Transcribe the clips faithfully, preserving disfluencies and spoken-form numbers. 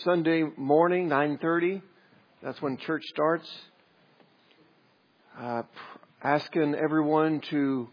Sunday morning, nine thirty. That's when church starts. Uh, asking everyone to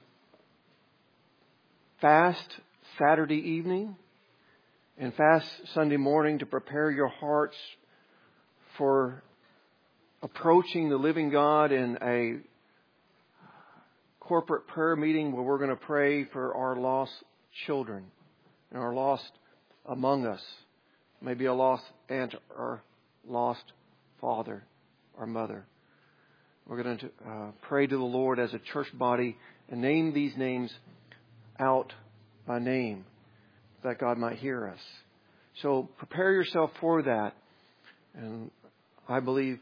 fast Saturday evening and fast Sunday morning to prepare your hearts for approaching the living God in a corporate prayer meeting where we're going to pray for our lost children and our lost among us. Maybe a lost aunt or lost father or mother. We're going to uh, pray to the Lord as a church body and name these names out by name that God might hear us. So prepare yourself for that. And I believe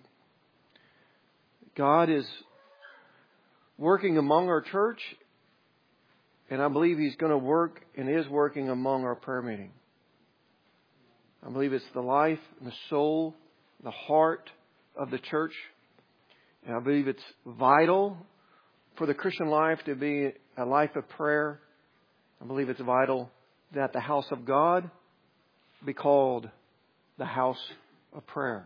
God is working among our church, and I believe He's going to work and is working among our prayer meeting. I believe it's the life and the soul, the heart of the church. And I believe it's vital for the Christian life to be a life of prayer. I believe it's vital that the house of God be called the house of prayer.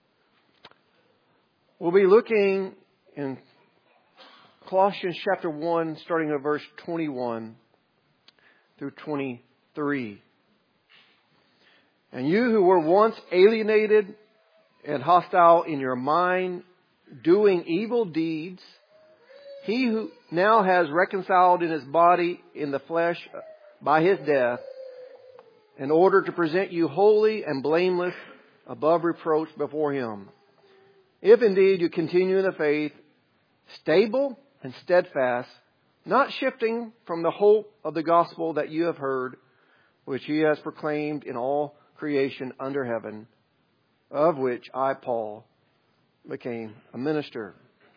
We'll be looking in Colossians chapter one, starting at verse twenty-one through twenty-three. And you who were once alienated and hostile in your mind, doing evil deeds, He who now has reconciled in His body in the flesh by His death, in order to present you holy and blameless above reproach before Him. If indeed you continue in the faith, stable and steadfast, not shifting from the hope of the gospel that you have heard, which He has proclaimed in all creation under heaven, of which I, Paul, became a minister.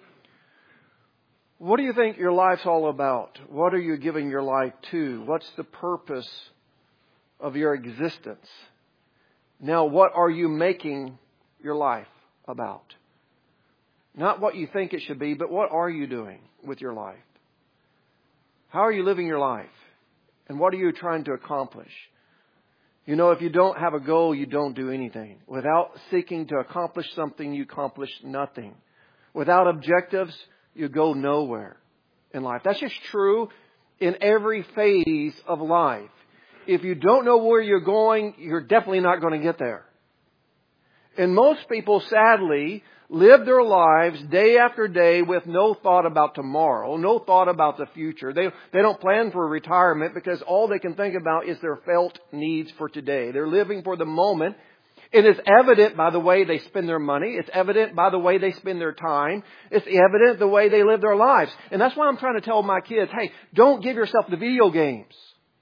What do you think your life's all about? What are you giving your life to? What's the purpose of your existence? Now, what are you making your life about? Not what you think it should be, but what are you doing with your life? How are you living your life? And what are you trying to accomplish? You know, if you don't have a goal, you don't do anything. Without seeking to accomplish something, you accomplish nothing. Without objectives, you go nowhere in life. That's just true in every phase of life. If you don't know where you're going, you're definitely not going to get there. And most people, sadly, live their lives day after day with no thought about tomorrow, no thought about the future. They, they don't plan for retirement because all they can think about is their felt needs for today. They're living for the moment. It is evident by the way they spend their money. It's evident by the way they spend their time. It's evident the way they live their lives. And that's why I'm trying to tell my kids, hey, don't give yourself to video games.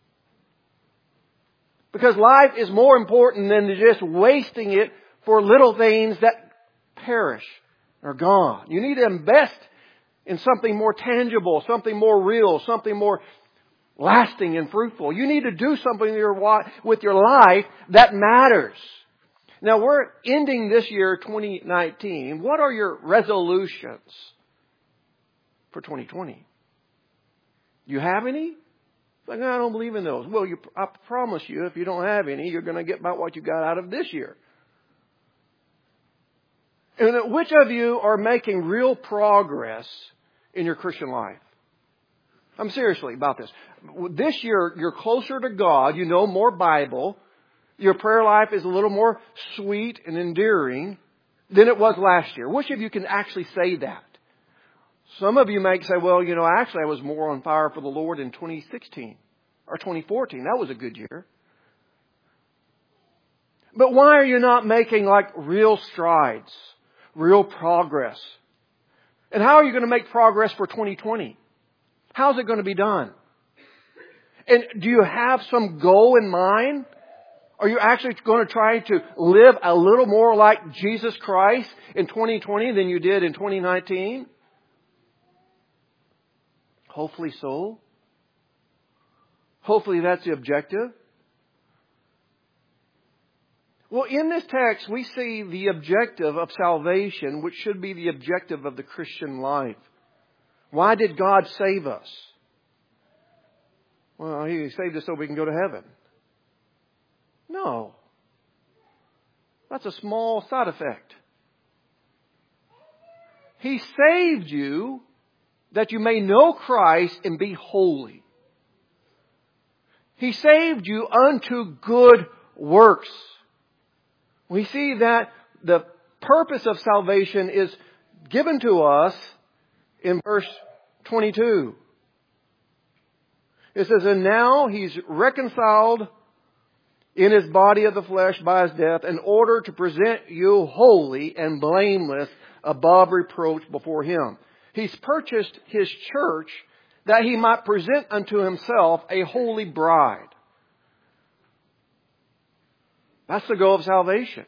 Because life is more important than just wasting it for little things that perish, are gone. You need to invest in something more tangible, something more real, something more lasting and fruitful. You need to do something with your life that matters. Now, we're ending this year, twenty nineteen. What are your resolutions for twenty twenty? Do you have any? Like, I don't believe in those. Well, you, I promise you, if you don't have any, you're going to get about what you got out of this year. And which of you are making real progress in your Christian life? I'm seriously about this. This year, you're closer to God. You know more Bible. Your prayer life is a little more sweet and endearing than it was last year. Which of you can actually say that? Some of you may say, well, you know, actually I was more on fire for the Lord in twenty sixteen or twenty fourteen. That was a good year. But why are you not making like real strides? Real progress. And how are you going to make progress for twenty twenty? How's it going to be done? And do you have some goal in mind? Are you actually going to try to live a little more like Jesus Christ in twenty twenty than you did in twenty nineteen? Hopefully so. Hopefully that's the objective. Well, in this text, we see the objective of salvation, which should be the objective of the Christian life. Why did God save us? Well, He saved us so we can go to heaven. No. That's a small side effect. He saved you that you may know Christ and be holy. He saved you unto good works. We see that the purpose of salvation is given to us in verse twenty-two. It says, and now He's reconciled in His body of the flesh by His death in order to present you holy and blameless above reproach before Him. He's purchased His church that He might present unto Himself a holy bride. That's the goal of salvation.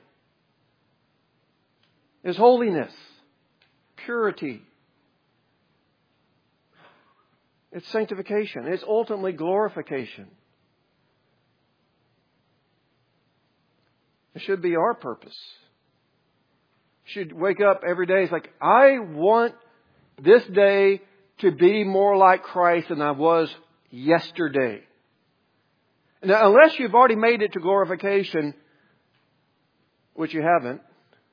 Is holiness, purity. It's sanctification. It's ultimately glorification. It should be our purpose. Should wake up every day. It's like, I want this day to be more like Christ than I was yesterday. Now, unless you've already made it to glorification, which you haven't,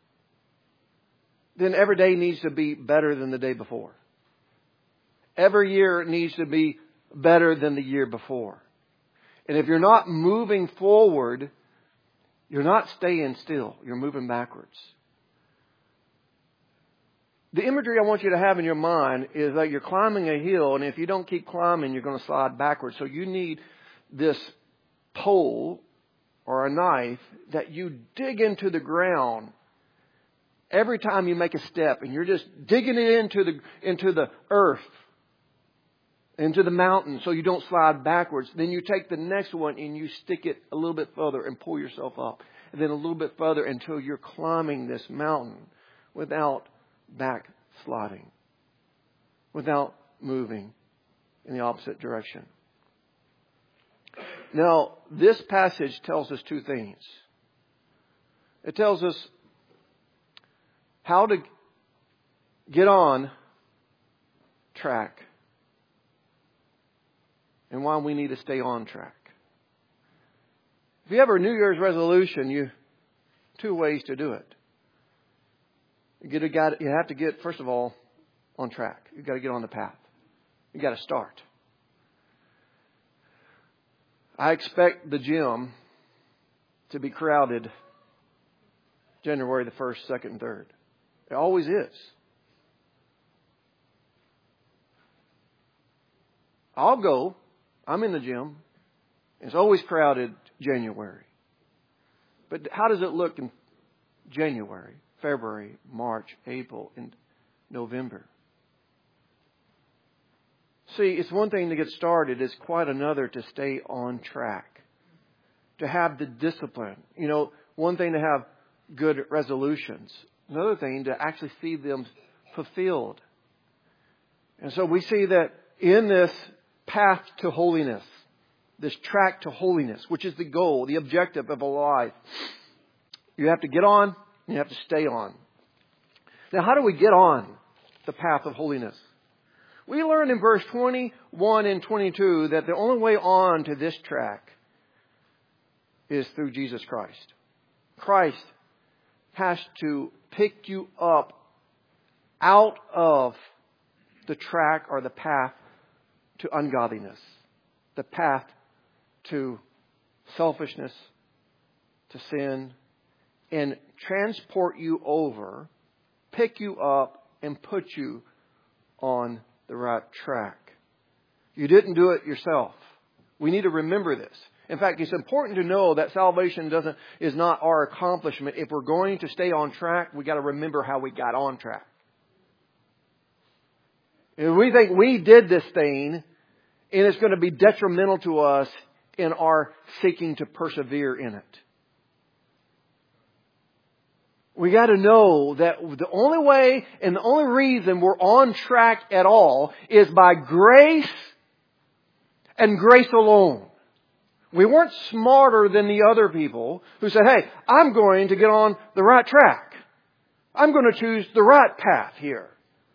then every day needs to be better than the day before. Every year needs to be better than the year before. And if you're not moving forward, you're not staying still. You're moving backwards. The imagery I want you to have in your mind is that you're climbing a hill, and if you don't keep climbing, you're going to slide backwards. So you need this pole or a knife that you dig into the ground every time you make a step, and you're just digging it into the into the earth, into the mountain, so you don't slide backwards. Then you take the next one and you stick it a little bit further and pull yourself up, and then a little bit further until you're climbing this mountain without backsliding, without moving in the opposite direction. Now, this passage tells us two things. It tells us how to get on track and why we need to stay on track. If you have a New Year's resolution, you two ways to do it. You get a guy, you have to get, first of all, on track. You've got to get on the path. You've got to start. I expect the gym to be crowded January the first, second, and third. It always is. I'll go. I'm in the gym. It's always crowded January. But how does it look in January, February, March, April, and November? See, it's one thing to get started. It's quite another to stay on track. To have the discipline. You know, one thing to have good resolutions. Another thing to actually see them fulfilled. And so we see that in this path to holiness, this track to holiness, which is the goal, the objective of a life, you have to get on and you have to stay on. Now, how do we get on the path of holiness? We learn in verse twenty-one and twenty-two that the only way on to this track is through Jesus Christ. Christ has to pick you up out of the track or the path to ungodliness, the path to selfishness, to sin, and transport you over, pick you up, and put you on the right track. You didn't do it yourself. We need to remember this. In fact, it's important to know that salvation doesn't is not our accomplishment. If we're going to stay on track, we got to remember how we got on track. If we think we did this thing and it's going to be detrimental to us in our seeking to persevere in it. We got to know that the only way and the only reason we're on track at all is by grace and grace alone. We weren't smarter than the other people who said, hey, I'm going to get on the right track. I'm going to choose the right path here.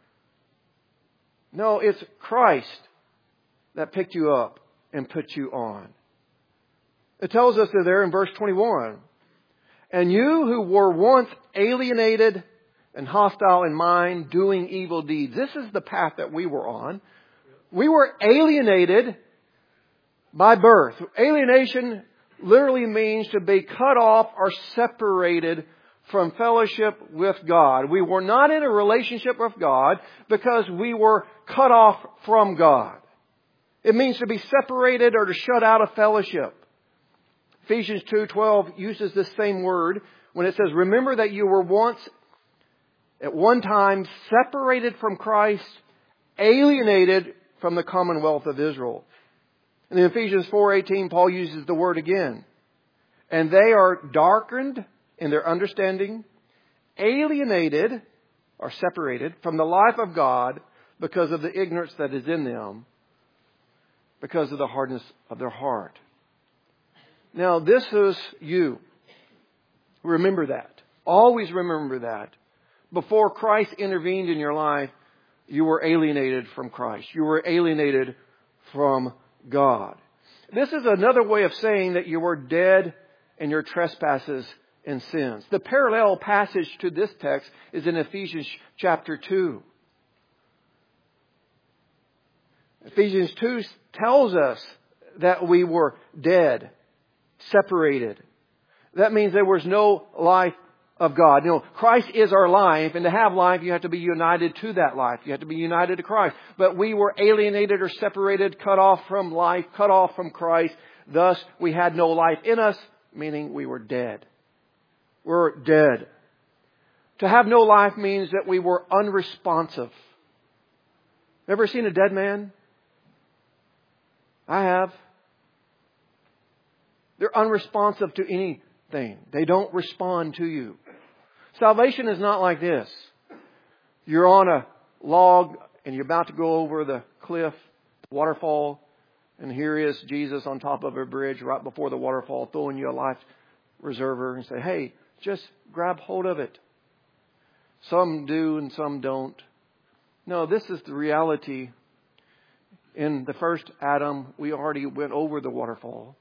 No, it's Christ that picked you up and put you on. It tells us there in verse twenty-one, And you who were once alienated and hostile in mind, doing evil deeds. This is the path that we were on. We were alienated by birth. Alienation literally means to be cut off or separated from fellowship with God. We were not in a relationship with God because we were cut off from God. It means to be separated or to shut out of fellowship. Ephesians two twelve uses this same word when it says, remember that you were once at one time separated from Christ, alienated from the commonwealth of Israel. And in Ephesians four eighteen, Paul uses the word again. And they are darkened in their understanding, alienated or separated from the life of God because of the ignorance that is in them, because of the hardness of their heart. Now, this is you. Remember that. Always remember that. Before Christ intervened in your life, you were alienated from Christ. You were alienated from God. This is another way of saying that you were dead in your trespasses and sins. The parallel passage to this text is in Ephesians chapter two. Ephesians two tells us that we were dead, separated. That means there was no life of God. You know, Christ is our life, and to have life, you have to be united to that life. You have to be united to Christ. But we were alienated or separated, cut off from life, cut off from Christ. Thus, we had no life in us, meaning we were dead. We're dead. To have no life means that we were unresponsive. Ever seen a dead man? I have. They're unresponsive to anything. They don't respond to you. Salvation is not like this. You're on a log and you're about to go over the cliff, the waterfall, and here is Jesus on top of a bridge right before the waterfall throwing you a life preserver and say, hey, just grab hold of it. Some do and some don't. No, this is the reality. In the first Adam, we already went over the waterfall.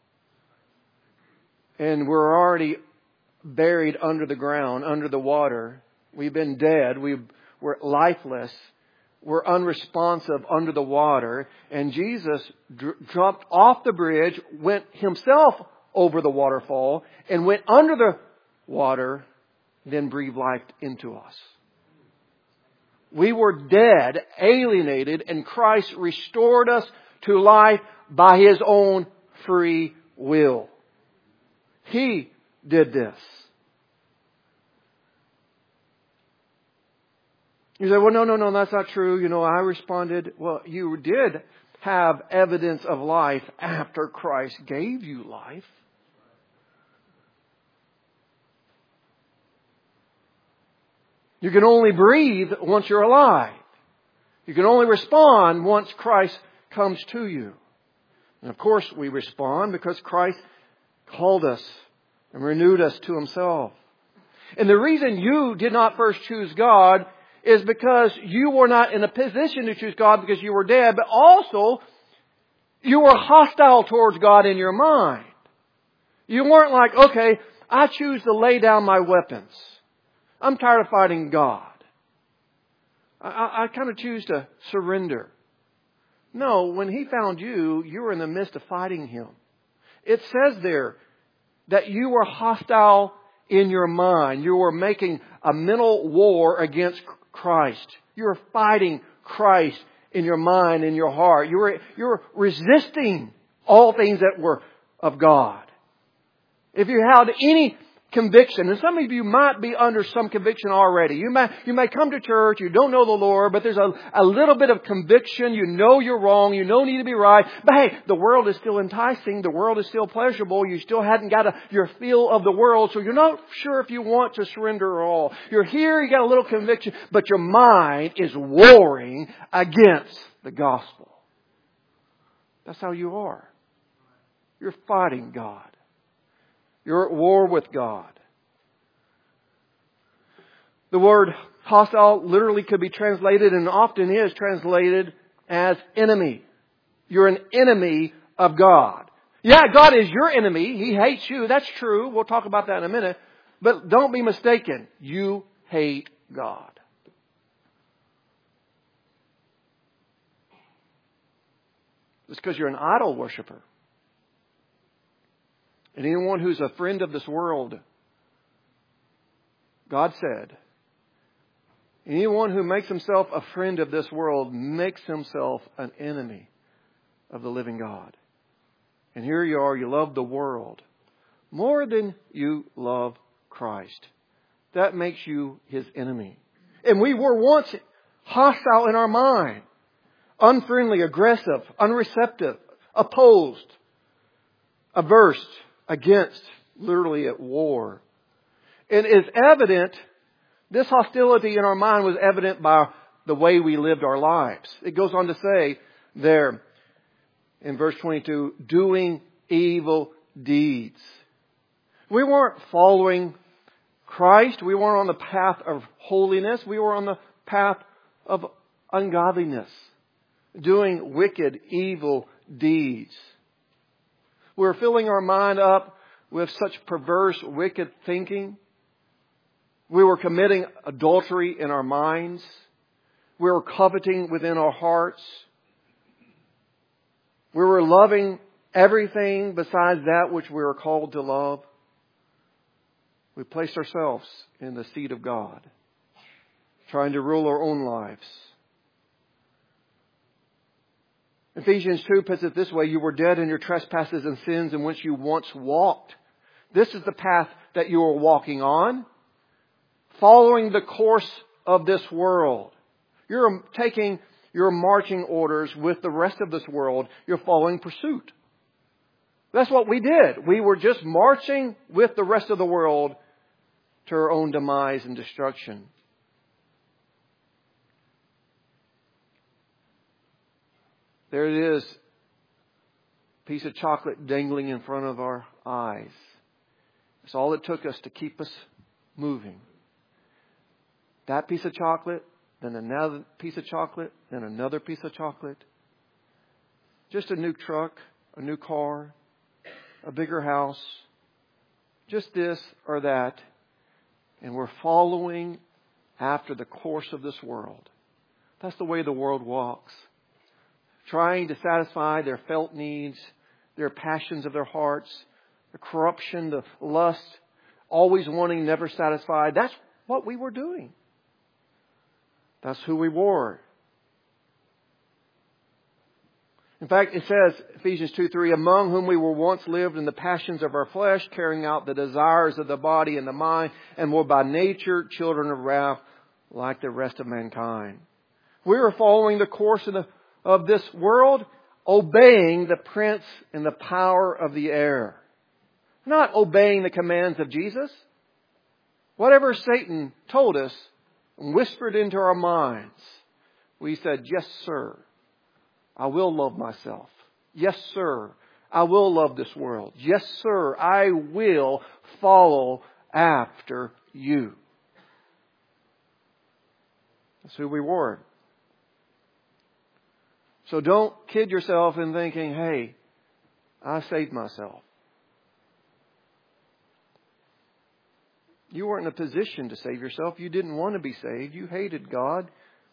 And we're already buried under the ground, under the water. We've been dead. We we're lifeless. We're unresponsive under the water. And Jesus dr- dropped off the bridge, went himself over the waterfall, and went under the water, then breathed life into us. We were dead, alienated, and Christ restored us to life by His own free will. He did this. You say, well, no, no, no, that's not true. You know, I responded. Well, you did have evidence of life after Christ gave you life. You can only breathe once you're alive. You can only respond once Christ comes to you. And of course we respond because Christ called us and renewed us to Himself. And the reason you did not first choose God is because you were not in a position to choose God because you were dead, but also you were hostile towards God in your mind. You weren't like, okay, I choose to lay down my weapons. I'm tired of fighting God. I, I, I kind of choose to surrender. No, when He found you, you were in the midst of fighting Him. It says there that you were hostile in your mind. You were making a mental war against Christ. You were fighting Christ in your mind, in your heart. You were, you were resisting all things that were of God. If you had any conviction, and some of you might be under some conviction already. You may, you may come to church, you don't know the Lord, but there's a, a little bit of conviction. You know you're wrong. You know you need to be right. But hey, the world is still enticing. The world is still pleasurable. You still hadn't got a, your feel of the world, so you're not sure if you want to surrender at all. You're here, you got a little conviction, but your mind is warring against the gospel. That's how you are. You're fighting God. You're at war with God. The word hostile literally could be translated, and often is translated, as enemy. You're an enemy of God. Yeah, God is your enemy. He hates you. That's true. We'll talk about that in a minute. But don't be mistaken. You hate God. It's because you're an idol worshiper. And anyone who's a friend of this world, God said, anyone who makes himself a friend of this world makes himself an enemy of the living God. And here you are, you love the world more than you love Christ. That makes you His enemy. And we were once hostile in our mind, unfriendly, aggressive, unreceptive, opposed, averse, against, literally at war. And is evident, this hostility in our mind was evident by the way we lived our lives. It goes on to say there in verse twenty-two, doing evil deeds. We weren't following Christ. We weren't on the path of holiness. We were on the path of ungodliness, doing wicked, evil deeds. We were filling our mind up with such perverse, wicked thinking. We were committing adultery in our minds. We were coveting within our hearts. We were loving everything besides that which we were called to love. We placed ourselves in the seat of God, trying to rule our own lives. Ephesians two puts it this way, you were dead in your trespasses and sins in which you once walked. This is the path that you are walking on, following the course of this world. You're taking your marching orders with the rest of this world. You're following pursuit. That's what we did. We were just marching with the rest of the world to our own demise and destruction. There it is, a piece of chocolate dangling in front of our eyes. That's all it took us to keep us moving. That piece of chocolate, then another piece of chocolate, then another piece of chocolate. Just a new truck, a new car, a bigger house. Just this or that. And we're following after the course of this world. That's the way the world walks. Trying to satisfy their felt needs, their passions of their hearts, the corruption, the lust, always wanting, never satisfied. That's what we were doing. That's who we were. In fact, it says, Ephesians two three, among whom we were once lived in the passions of our flesh, carrying out the desires of the body and the mind, and were by nature children of wrath like the rest of mankind. We were following the course of, the, of this world, obeying the prince and the power of the air. Not obeying the commands of Jesus. Whatever Satan told us and whispered into our minds, we said, yes, sir. I will love myself. Yes, sir. I will love this world. Yes, sir. I will follow after you. That's who we were. So don't kid yourself in thinking, hey, I saved myself. You weren't in a position to save yourself. You didn't want to be saved. You hated God.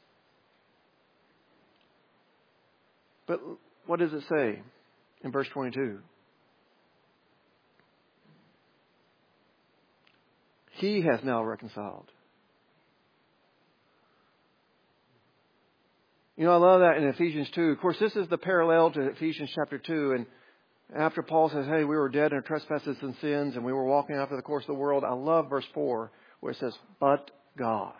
But what does it say in verse twenty-two? He has now reconciled. You know, I love that in Ephesians two. Of course, this is the parallel to Ephesians chapter two. And after Paul says, hey, we were dead in our trespasses and sins, and we were walking after the course of the world. I love verse four, where it says, but God.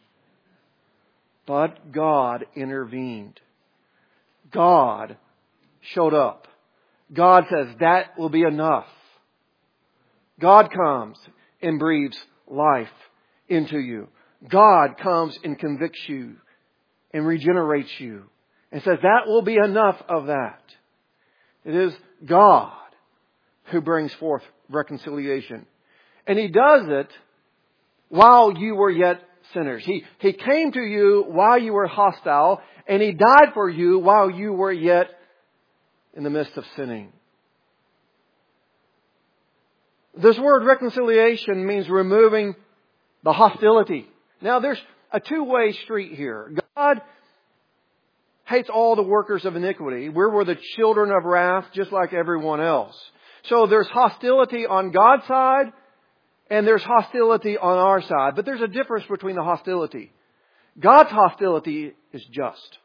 But God intervened. God showed up. God says, that will be enough. God comes and breathes life into you. God comes and convicts you and regenerates you and says, that will be enough of that. It is God who brings forth reconciliation. And He does it while you were yet sinners. He, he came to you while you were hostile, and He died for you while you were yet in the midst of sinning. This word reconciliation means removing the hostility. Now there's a two-way street here. God hates all the workers of iniquity. We were the children of wrath just like everyone else. So there's hostility on God's side and there's hostility on our side. But there's a difference between the hostility. God's hostility is just.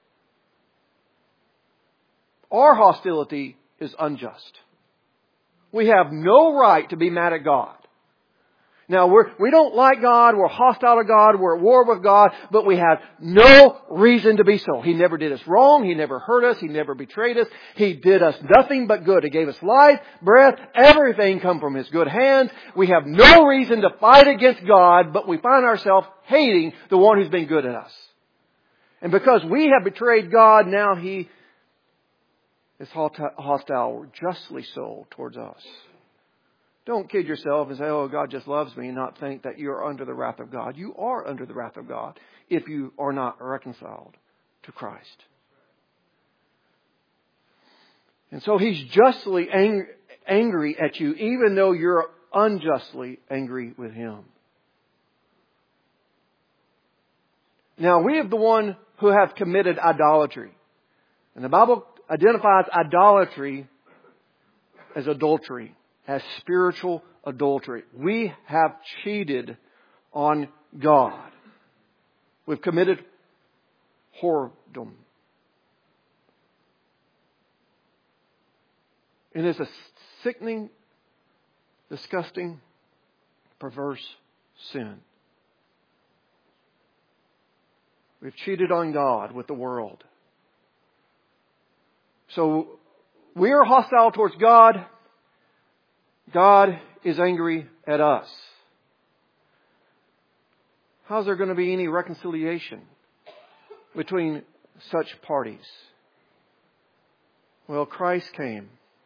Our hostility is unjust. We have no right to be mad at God. Now, we're, we don't like God, we're hostile to God, we're at war with God, but we have no reason to be so. He never did us wrong, He never hurt us, He never betrayed us, He did us nothing but good. He gave us life, breath, everything come from His good hands. We have no reason to fight against God, but we find ourselves hating the one who's been good at us. And because we have betrayed God, now He is hostile, justly so, towards us. Don't kid yourself and say, oh, God just loves me, and not think that you're under the wrath of God. You are under the wrath of God if you are not reconciled to Christ. And so He's justly ang- angry at you, even though you're unjustly angry with Him. Now, we have the one who have committed idolatry. And the Bible identifies idolatry as adultery, as spiritual adultery. We have cheated on God. We've committed whoredom. It is a sickening, disgusting, perverse sin. We've cheated on God with the world. So we are hostile towards God. God is angry at us. How's there going to be any reconciliation between such parties? Well, Christ came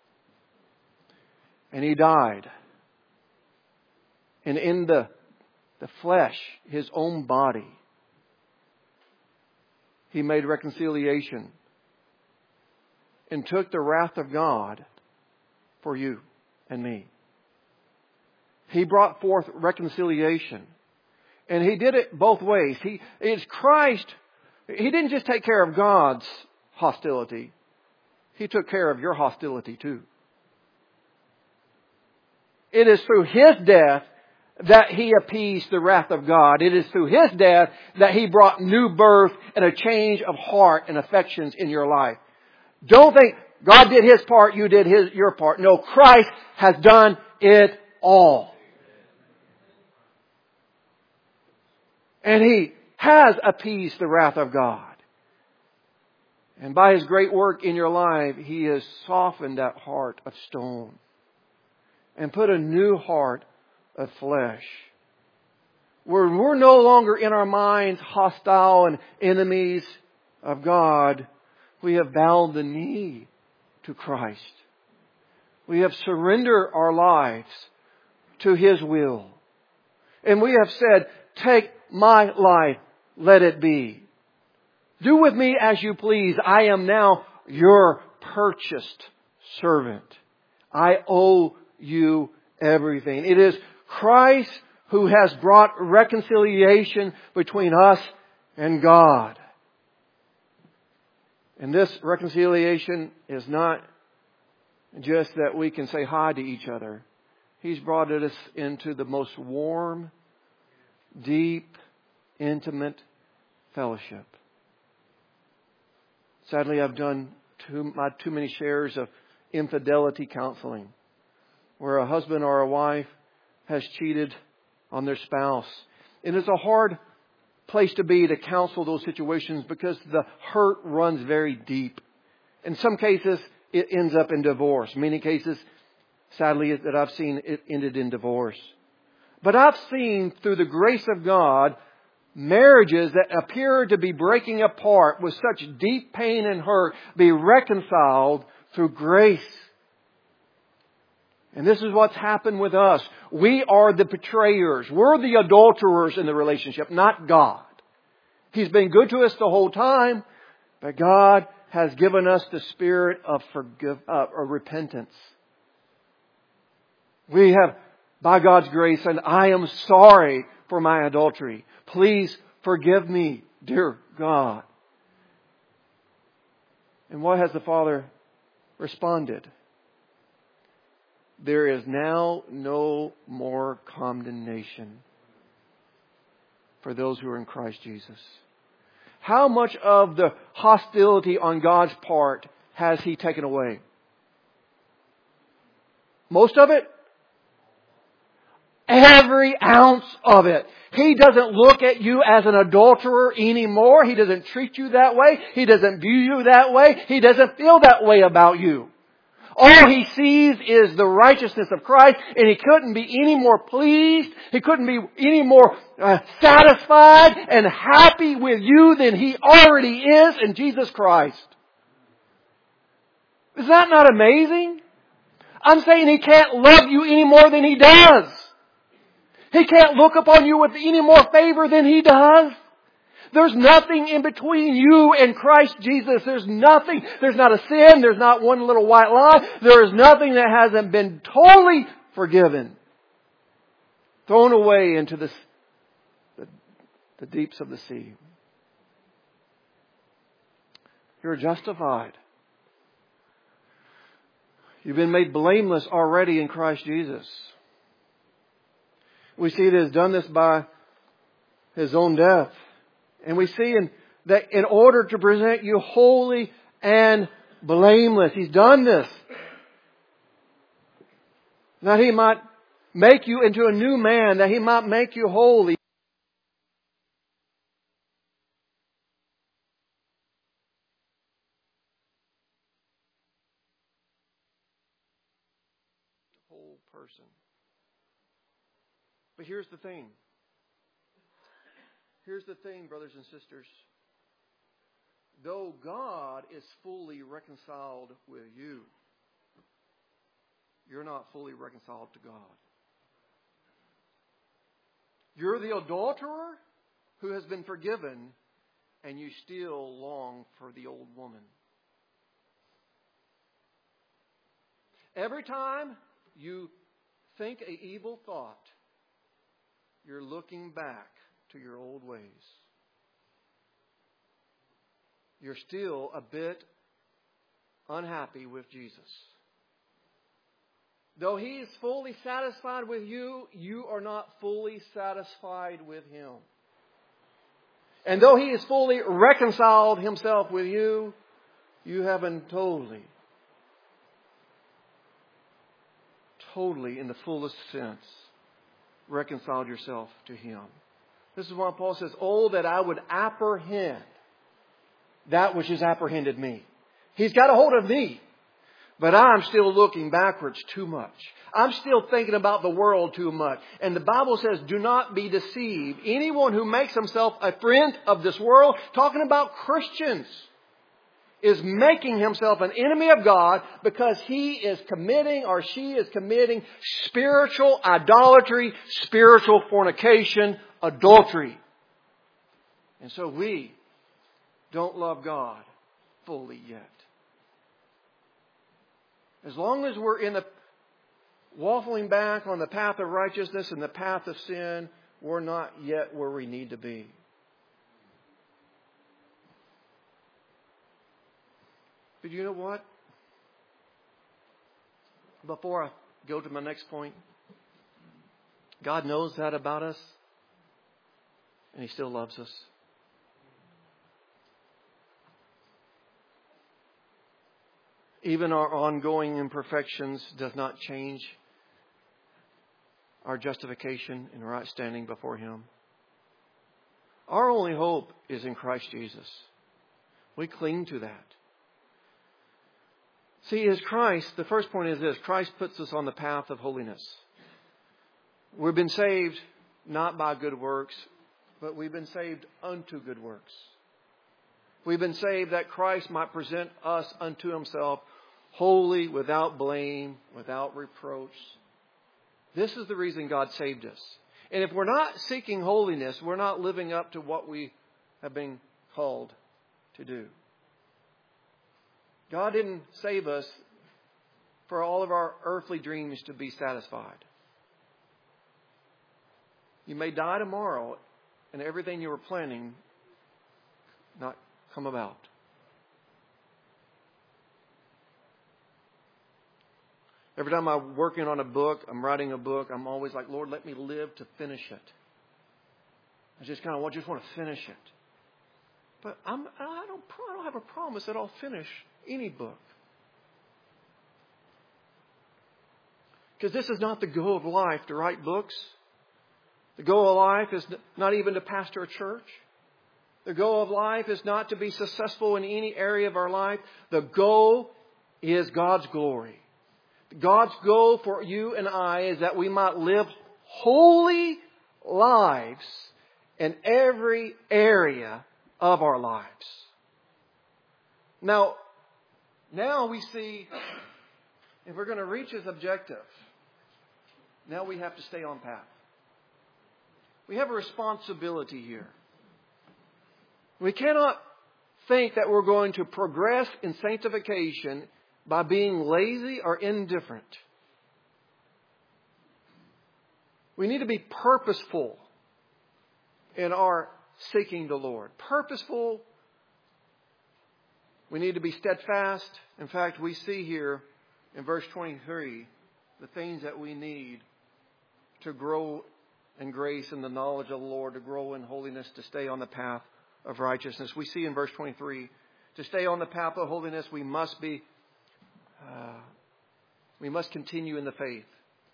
and He died. And in the, the flesh, His own body, He made reconciliation and took the wrath of God for you and me. He brought forth reconciliation. And He did it both ways. He is Christ. He didn't just take care of God's hostility. He took care of your hostility too. It is through His death that He appeased the wrath of God. It is through His death that He brought new birth and a change of heart and affections in your life. Don't think God did His part, you did His your part. No, Christ has done it all. And He has appeased the wrath of God. And by His great work in your life, He has softened that heart of stone and put a new heart of flesh. Where we're no longer in our minds hostile and enemies of God. We have bowed the knee to Christ. We have surrendered our lives to His will. And we have said, take my life, let it be. Do with me as you please. I am now your purchased servant. I owe you everything. It is Christ who has brought reconciliation between us and God. And this reconciliation is not just that we can say hi to each other. He's brought us into the most warm, deep, intimate fellowship. Sadly, I've done too, my, too many shares of infidelity counseling, where a husband or a wife has cheated on their spouse. And it's a hard place to be to counsel those situations because the hurt runs very deep. In some cases, it ends up in divorce. In many cases, sadly, that I've seen, it ended in divorce. But I've seen, through the grace of God, marriages that appear to be breaking apart with such deep pain and hurt be reconciled through grace. And this is what's happened with us. We are the betrayers. We're the adulterers in the relationship, not God. He's been good to us the whole time, but God has given us the spirit of forgive, uh, of repentance. We have, by God's grace, and I am sorry for my adultery. Please forgive me, dear God. And what has the Father responded? There is now no more condemnation for those who are in Christ Jesus. How much of the hostility on God's part has He taken away? Most of it? Every ounce of it. He doesn't look at you as an adulterer anymore. He doesn't treat you that way. He doesn't view you that way. He doesn't feel that way about you. All He sees is the righteousness of Christ, and He couldn't be any more pleased. He couldn't be any more uh, satisfied and happy with you than He already is in Jesus Christ. Is that not amazing? I'm saying He can't love you any more than He does. He can't look upon you with any more favor than He does. There's nothing in between you and Christ Jesus. There's nothing. There's not a sin. There's not one little white lie. There is nothing that hasn't been totally forgiven. Thrown away into the, the, the deeps of the sea. You're justified. You've been made blameless already in Christ Jesus. We see that He has done this by His own death. And we see in, that in order to present you holy and blameless, He's done this. That He might make you into a new man, that He might make you holy. Whole person. But here's the thing. Here's the thing, brothers and sisters. Though God is fully reconciled with you, you're not fully reconciled to God. You're the adulterer who has been forgiven, and you still long for the old woman. Every time you think an evil thought, you're looking back to your old ways. You're still a bit unhappy with Jesus. Though He is fully satisfied with you, you are not fully satisfied with Him. And though He has fully reconciled Himself with you, you haven't totally, totally in the fullest sense, reconciled yourself to Him. This is why Paul says, "Oh, that I would apprehend that which has apprehended me." He's got a hold of me. But I'm still looking backwards too much. I'm still thinking about the world too much. And the Bible says, do not be deceived. Anyone who makes himself a friend of this world, talking about Christians, is making himself an enemy of God because he is committing or she is committing spiritual idolatry, spiritual fornication, adultery. And so we don't love God fully yet. As long as we're in the waffling back on the path of righteousness and the path of sin, we're not yet where we need to be. But you know what? Before I go to my next point, God knows that about us, and He still loves us. Even our ongoing imperfections does not change our justification and right standing before Him. Our only hope is in Christ Jesus. We cling to that. See, as Christ, the first point is this: Christ puts us on the path of holiness. We've been saved not by good works, but we've been saved unto good works. We've been saved that Christ might present us unto Himself holy, without blame, without reproach. This is the reason God saved us. And if we're not seeking holiness, we're not living up to what we have been called to do. God didn't save us for all of our earthly dreams to be satisfied. You may die tomorrow and everything you were planning not come about. Every time I'm working on a book, I'm writing a book, I'm always like, Lord, let me live to finish it. I just kind of just want to finish it. But I'm, I don't, I don't have a promise that I'll finish any book. Because this is not the goal of life to write books. The goal of life is not even to pastor a church. The goal of life is not to be successful in any area of our life. The goal is God's glory. God's goal for you and I is that we might live holy lives in every area of our lives. Now, now we see if we're going to reach His objective, now we have to stay on path. We have a responsibility here. We cannot think that we're going to progress in sanctification by being lazy or indifferent. We need to be purposeful in our seeking the Lord. Purposeful. We need to be steadfast. In fact, we see here in verse twenty-three the things that we need to grow in grace and the knowledge of the Lord, to grow in holiness, to stay on the path of righteousness. We see in verse twenty-three, to stay on the path of holiness, we must be Uh, we must continue in the faith.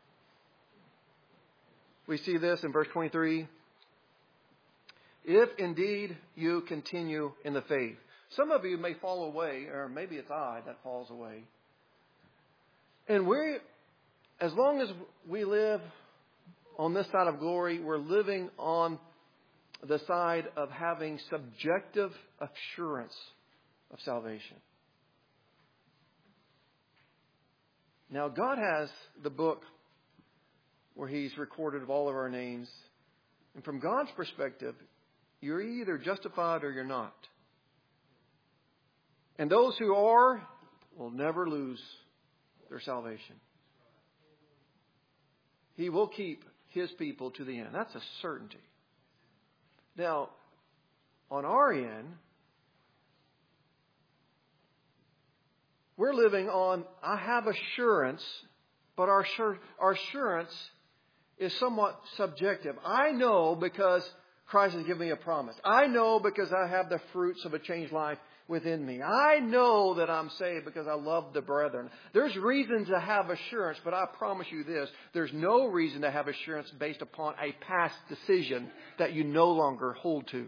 We see this in verse twenty-three. If indeed you continue in the faith. Some of you may fall away, or maybe it's I that falls away. And we, as long as we live on this side of glory, we're living on the side of having subjective assurance of salvation. Now, God has the book where He's recorded of all of our names. And from God's perspective, you're either justified or you're not. And those who are will never lose their salvation. He will keep His people to the end. That's a certainty. Now, on our end, we're living on, I have assurance, but our, our assurance is somewhat subjective. I know because Christ has given me a promise. I know because I have the fruits of a changed life within me. I know that I'm saved because I love the brethren. There's reasons to have assurance, but I promise you this. There's no reason to have assurance based upon a past decision that you no longer hold to.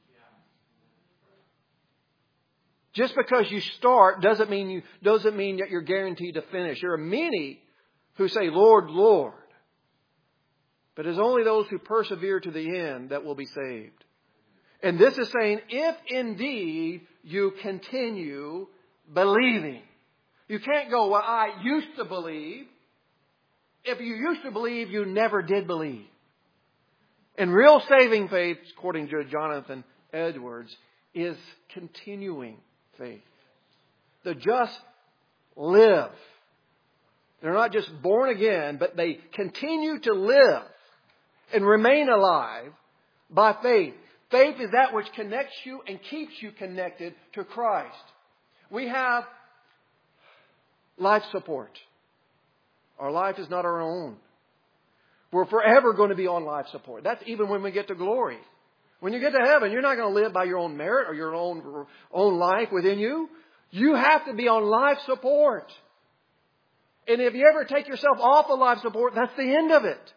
Just because you start doesn't mean you doesn't mean that you're guaranteed to finish. There are many who say, Lord, Lord. But it's only those who persevere to the end that will be saved. And this is saying, if indeed you continue believing. You can't go, well, I used to believe. If you used to believe, you never did believe. And real saving faith, according to Jonathan Edwards, is continuing faith. The just live. They're not just born again, but they continue to live and remain alive by faith. Faith is that which connects you and keeps you connected to Christ. We have life support. Our life is not our own. We're forever going to be on life support. That's even when we get to glory. When you get to heaven, you're not going to live by your own merit or your own, own life within you. You have to be on life support. And if you ever take yourself off of life support, that's the end of it.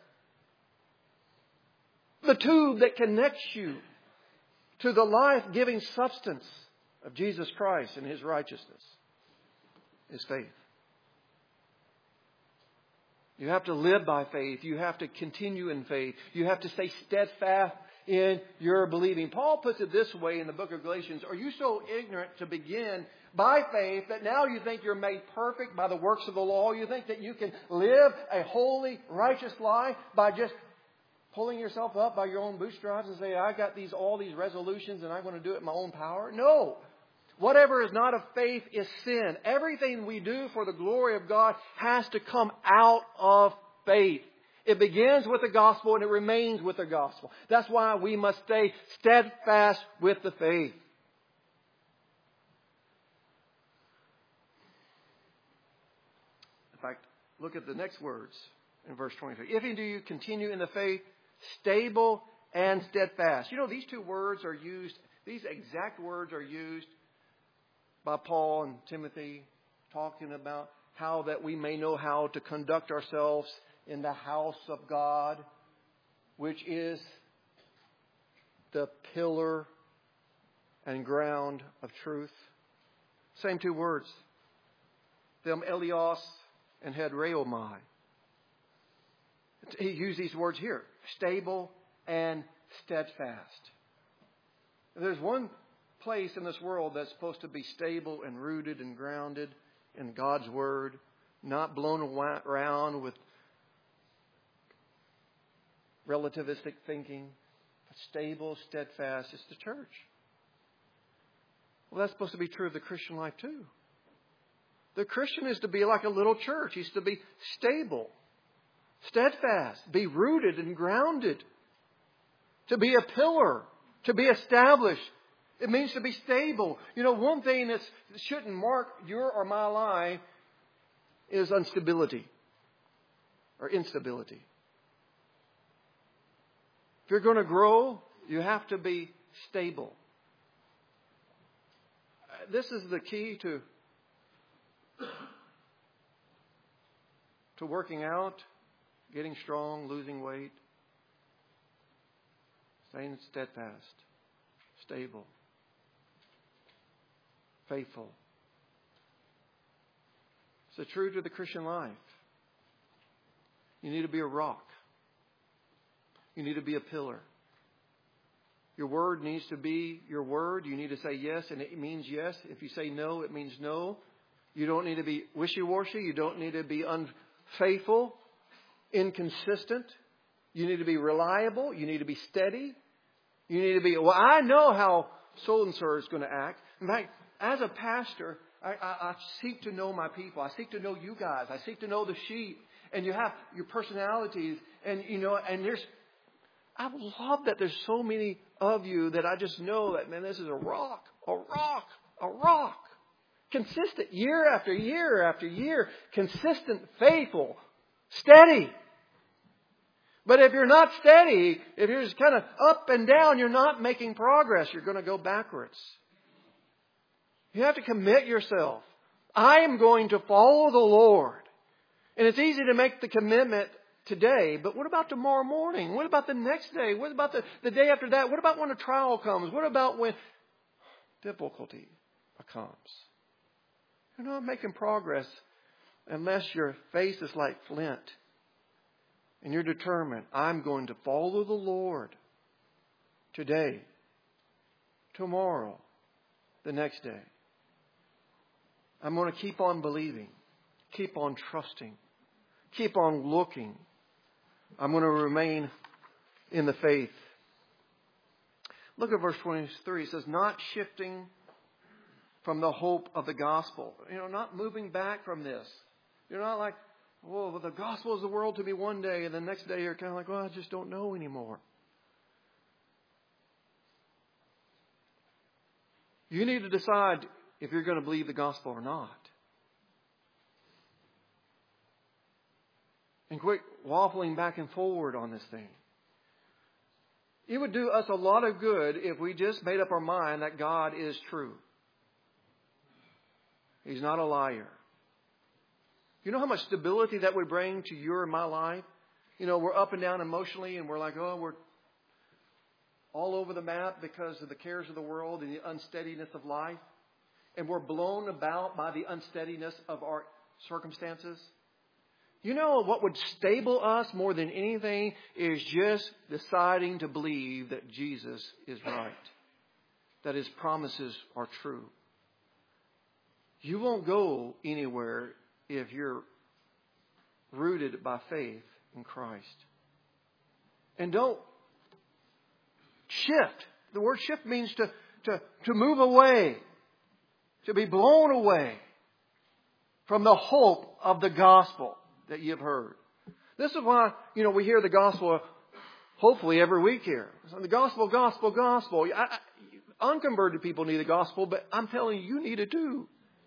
The tube that connects you to the life-giving substance of Jesus Christ and His righteousness is faith. You have to live by faith. You have to continue in faith. You have to stay steadfast in your believing. Paul puts it this way in the book of Galatians. Are you so ignorant to begin by faith that now you think you're made perfect by the works of the law? You think that you can live a holy, righteous life by just pulling yourself up by your own bootstraps and say, I got these all these resolutions and I'm going to do it in my own power? No. Whatever is not of faith is sin. Everything we do for the glory of God has to come out of faith. It begins with the gospel and it remains with the gospel. That's why we must stay steadfast with the faith. In fact, look at the next words in verse twenty-three. If indeed you continue in the faith, stable and steadfast. You know, these two words are used, these exact words are used by Paul and Timothy, talking about how that we may know how to conduct ourselves in the house of God, which is the pillar and ground of truth. Same two words. Them Elios and Hedreomai. He used these words here. Stable and steadfast. There's one place in this world that's supposed to be stable and rooted and grounded in God's Word, not blown around with relativistic thinking, but stable, steadfast. It's the church. Well, that's supposed to be true of the Christian life too. The Christian is to be like a little church. He's to be stable, steadfast, be rooted and grounded, to be a pillar, to be established. It means to be stable. You know, one thing that shouldn't mark your or my life is instability or instability. If you're going to grow, you have to be stable. This is the key to, to working out, getting strong, losing weight, staying steadfast, stable, faithful. It's true to the Christian life. You need to be a rock. You need to be a pillar. Your word needs to be your word. You need to say yes, and it means yes. If you say no, it means no. You don't need to be wishy-washy. You don't need to be unfaithful, inconsistent. You need to be reliable. You need to be steady. You need to be, well, I know how so-and-so is going to act. In fact, as a pastor, I, I, I seek to know my people. I seek to know you guys. I seek to know the sheep. And you have your personalities. And, you know, and there's, I love that there's so many of you that I just know that, man, this is a rock, a rock, a rock. Consistent year after year after year. Consistent, faithful, steady. But if you're not steady, if you're just kind of up and down, you're not making progress. You're going to go backwards. You have to commit yourself. I am going to follow the Lord. And it's easy to make the commitment today, but what about tomorrow morning? What about the next day? What about the, the day after that? What about when a trial comes? What about when difficulty comes? You're not making progress unless your face is like flint. And you're determined, I'm going to follow the Lord today, tomorrow, the next day. I'm going to keep on believing, keep on trusting, keep on looking. I'm going to remain in the faith. Look at verse twenty-three. It says, not shifting from the hope of the gospel. You know, not moving back from this. You're not like, well, the gospel is the world to me one day, and the next day you're kind of like, well, I just don't know anymore. You need to decide if you're going to believe the gospel or not. And quit waffling back and forward on this thing. It would do us a lot of good if we just made up our mind that God is true. He's not a liar. You know how much stability that would bring to your and my life? You know, we're up and down emotionally and we're like, oh, we're all over the map because of the cares of the world and the unsteadiness of life. And we're blown about by the unsteadiness of our circumstances. You know what would stable us more than anything is just deciding to believe that Jesus is right. That His promises are true. You won't go anywhere if you're rooted by faith in Christ. And don't shift. The word shift means to, to, to move away. to be blown away from the hope of the gospel that you've heard. This is why, you know, we hear the gospel hopefully every week here. So the gospel, gospel, gospel. I, I, unconverted people need the gospel, but I'm telling you, you need it too.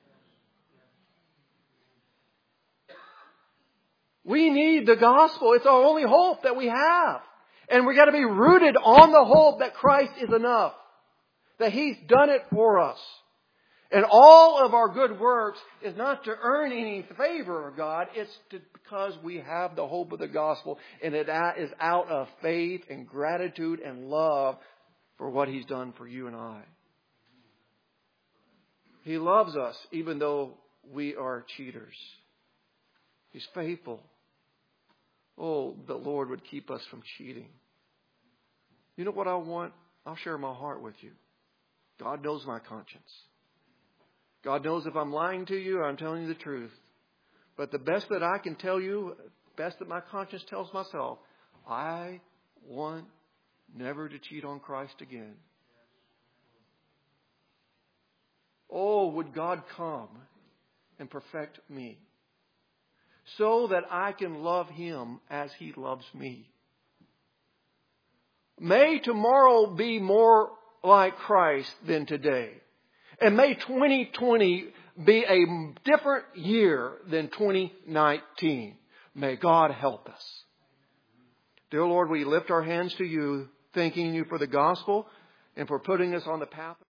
We need the gospel. It's our only hope that we have. And we got to be rooted on the hope that Christ is enough. That He's done it for us. And all of our good works is not to earn any favor of God. It's to, because we have the hope of the gospel. And it is out of faith and gratitude and love for what He's done for you and I. He loves us even though we are cheaters. He's faithful. Oh, the Lord would keep us from cheating. You know what I want? I'll share my heart with you. God knows my conscience. God knows if I'm lying to you or I'm telling you the truth. But the best that I can tell you, best that my conscience tells myself, I want never to cheat on Christ again. Oh, would God come and perfect me so that I can love Him as He loves me. May tomorrow be more like Christ than today. And may twenty twenty be a different year than twenty nineteen. May God help us. Dear Lord, we lift our hands to You, thanking You for the gospel and for putting us on the path.